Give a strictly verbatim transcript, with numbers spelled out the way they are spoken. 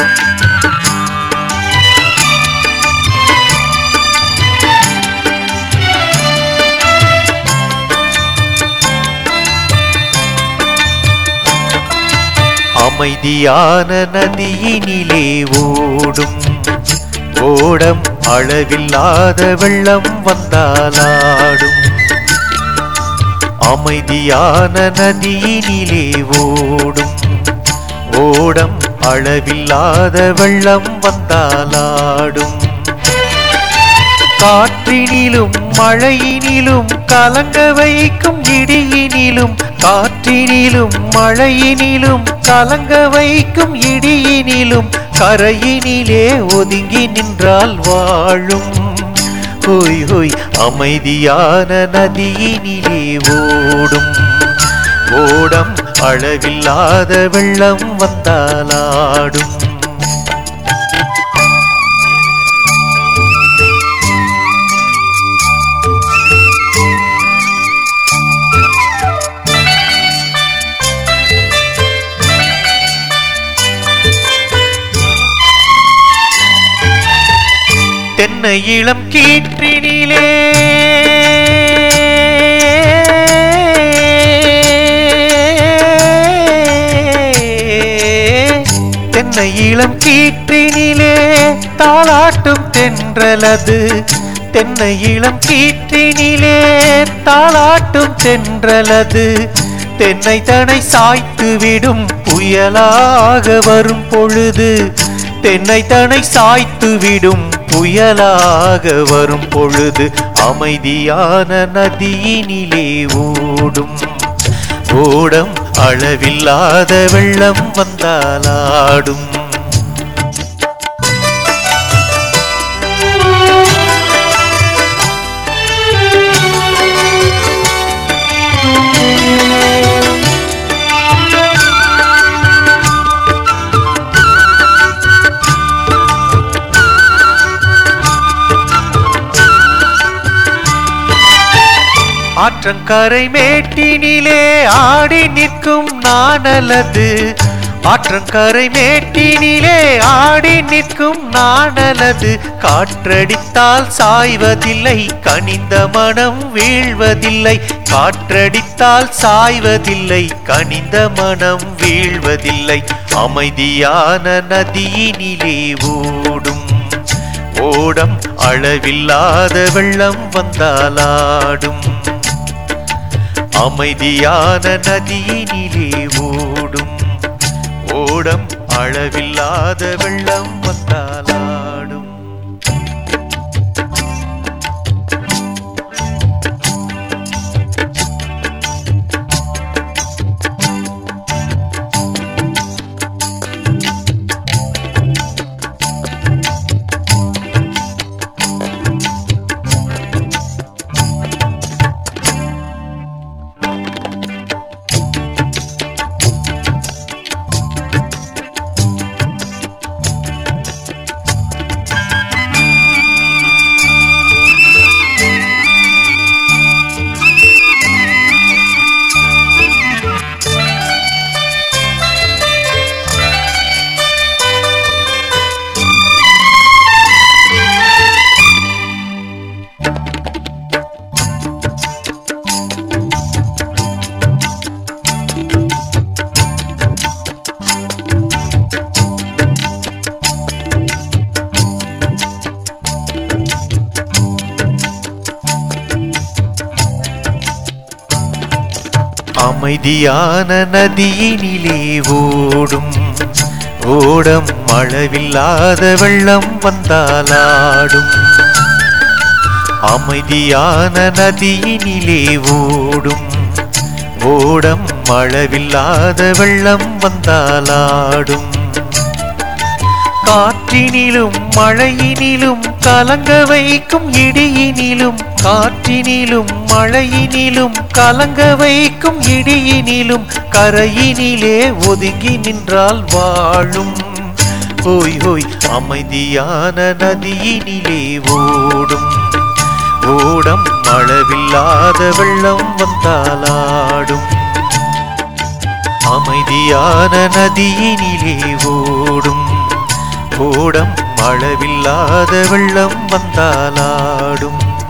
அமைதியான நதியினிலே ஓடும் ஓடம் அளவில்லாத வெள்ளம் வந்தாலாடும். அமைதியான நதியினிலே ஓடும் ஓடம் அளவில்லாத வெள்ளம் வந்தாலாடும். காற்றினிலும் மழையினிலும் கலங்க வைக்கும் இடியினிலும் காற்றினிலும் மழையினிலும் கலங்க வைக்கும் இடியினிலும் கரையினிலே ஒதுங்கி நின்றால் வாழும். ஹோய் ஹோய் அமைதியான நதியினிலே ஓடும் ஓடம் அளவில்லாத வெள்ளம் வந்தாலாடும். தென்னை இளம் கீற்றினிலே தென்னை இளம் கீற்றினிலே தாளாட்டும் தென்றலது. தென்னை இளம் கீற்றினிலே தாளாட்டும் தென்றலது. தென்னை தனை சாய்த்து விடும் புயலாக வரும் பொழுது. தென்னை தனை சாய்த்து விடும் புயலாக வரும் பொழுது. அமைதியான நதியினிலே ஓடும் ஓடம் அளவில்லாத வெள்ளம் வந்தாலாடும். ஆற்றங்கரை மேட்டினிலே ஆடி நிற்கும் நாணலது. ஆற்றங்கரை மேட்டினிலே ஆடி நிற்கும் நாணலது. காற்றடித்தால் சாய்வதில்லை கனிந்த மனம் வீழ்வதில்லை. காற்றடித்தால் சாய்வதில்லை கனிந்த மனம் வீழ்வதில்லை. அமைதியான நதியினிலே ஓடும் ஓடம் அளவில்லாத வெள்ளம் வந்தாலாடும். அமைதியான நதியினிலே ஓடும் ஓடம் அளவில்லாத வெள்ளம் வந்தாலாடும். அமைதியான நதியினிலே ஓடும் ஓடம் அளவில்லாத வெள்ளம் வந்தாலாடும். அமைதியான நதியினிலே ஓடும் ஓடம் அளவில்லாத வெள்ளம் வந்தாலாடும். காற்றினிலும் மழையினிலும் கலங்க வைக்கும் இடியினிலும் காற்றினிலும் மழையினிலும் கலங்க வைக்கும் இடியினிலும் கரையினிலே ஒதுங்கி நின்றால் வாழும். ஹோய் ஹோய் அமைதியான நதியினிலே ஓடும் ஓடம் அளவில்லாத வெள்ளம் வந்தாலாடும். அமைதியான நதியினிலே ஓடும் கூடம் அளவில்லாத வெள்ளம் வந்தாலாடும்.